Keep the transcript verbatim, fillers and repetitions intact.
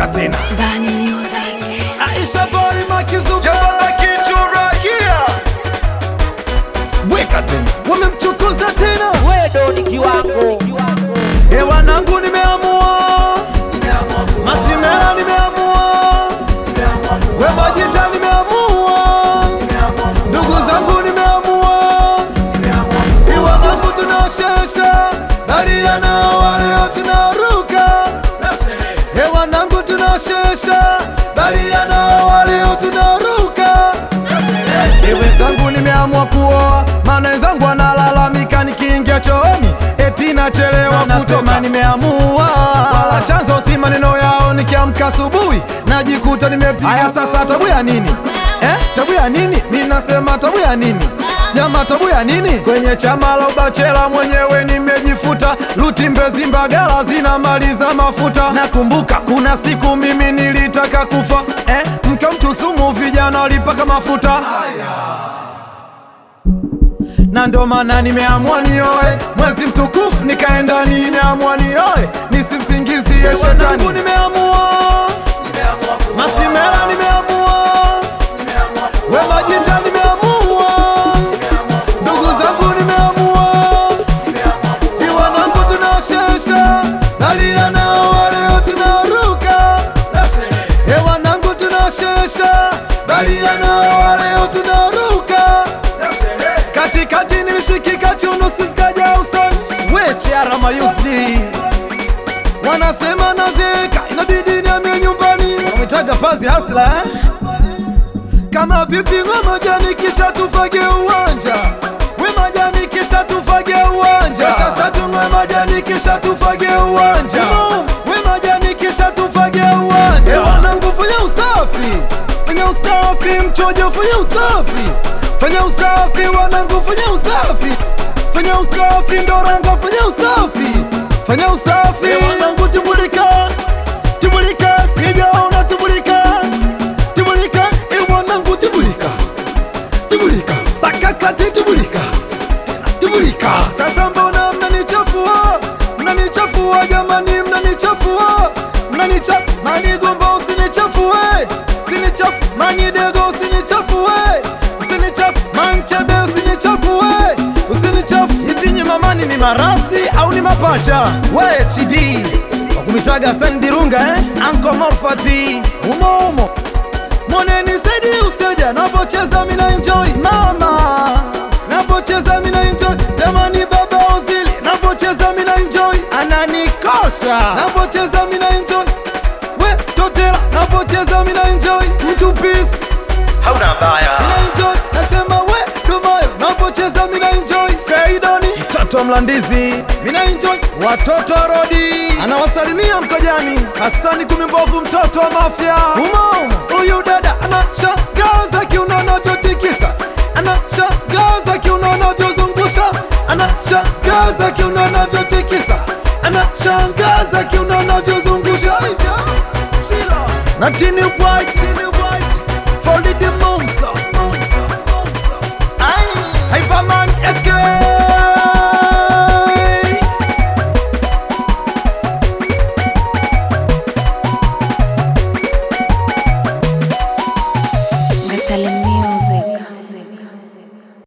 weka tena Bani Music. Aisha Bari Makizuba ya baba kichura yeah. Weka tena wamemchukuza tena wedo ni kiwango. E wanangu nimeamua Masimela nimeamua we Majita nimeamua ndugu zangu nimeamua I wanangu tunashesha bali yana wale tunaruka E wanangu tunashesha bali yana wale tunaruka E wenzangu nimeamua kuoa maana wenzangu wanalalamika nikiingia chooni eti nachelewa kusema nimeamua wala chanzo si maneno yao nikiamka asubuhi najikuta nimepiga. Haya sasa tabu ya nini eh tabu ya nini mimi nasema tabu ya nini jama tabu ya nini kwenye chama la ubachela mwenyewe nimejifuta luti Mbezi Mbagala zinamaliza mafuta nakumbuka kuna siku mimi nilitaka kufa eh mke mtu sumu vijana walipaka mafuta na ndo maana nimeamua nioe mwezi mtukufu nikaenda nimeamua nioe nisimsingizie shetani nimeamua Masimela nimeamua we Majita nimeamua ndugu zangu nimeamua I wanangu tunashesha bali yana wale tunaruka E wanangu tunashesha bali yana wale tunaruka katikati nilishikika chunu sisikaja usoni weche arama yusli wanasema nazeka inabidi niamie nyumbani wametaga pazi hasla eh? Kama vipi ngwe majani kisha tufage uwanja we majani kisha tufage uwanja sasa tungwe majani kisha tufage uwanja we majani kisha tufage uwanja E wanangu fanya usafi fanya usafi mchojo fanya usafi fanya usafi wanangu fanya usafi fanya usafi ndoranga fanya usafi fanya usafi E wanangu tibulika tibulika sijaona tibulika tibulika E wanangu tibulika tibulika bakakati tibulika tibulika sasa mbona mnanichafua mnanichafua jamani mnanichafua mnanichafua mani gomba usinichafue usinichafu mani dego usinichafue usinichafu manchebe usinichafue usinichafu hivi nyimamani ni marasi au ni mapacha we chidi wakumitaga sandirunga eh Anko Morfati umo umo moneni zaidi useja napocheza mina enjoy mama napocheza mina enjoy jamani baba Ozili napocheza mina enjoy ananikosha napocheza mina enjoy we Totela napocheza mina enjoy mtu peace hauna mbaya mina enjoy nasema we Dumayo napocheza mina enjoy Saidoni mtoto Mlandizi mina enjoy watoto Rodi anawasalimia Mkojani Hasani Kumimbovu mtoto wa Mafia umo huyu dada anashangaza kiunono vyotikisa anashangaza kiunono vyozungusha anashangaza kiunono vyotikisa anashangaza kiunono vyozungusha na tini white